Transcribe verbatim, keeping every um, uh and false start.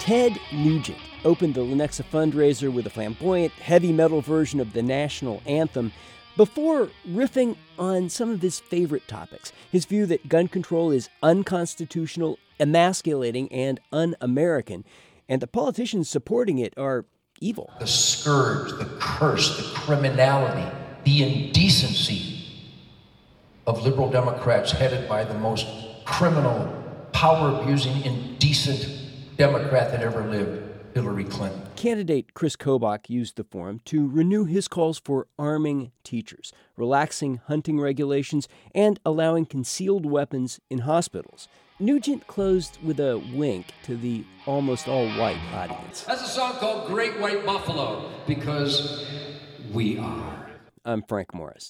Ted Nugent opened the Lenexa fundraiser with a flamboyant, heavy metal version of the national anthem before riffing on some of his favorite topics. His view that gun control is unconstitutional, emasculating, and un-American, and the politicians supporting it are evil. The scourge, the curse, the criminality, the indecency of liberal Democrats headed by the most criminal, power-abusing, indecent Democrat that ever lived, Hillary Clinton. Candidate Chris Kobach used the forum to renew his calls for arming teachers, relaxing hunting regulations, and allowing concealed weapons in hospitals. Nugent closed with a wink to the almost all-white audience. That's a song called Great White Buffalo, because we are. I'm Frank Morris.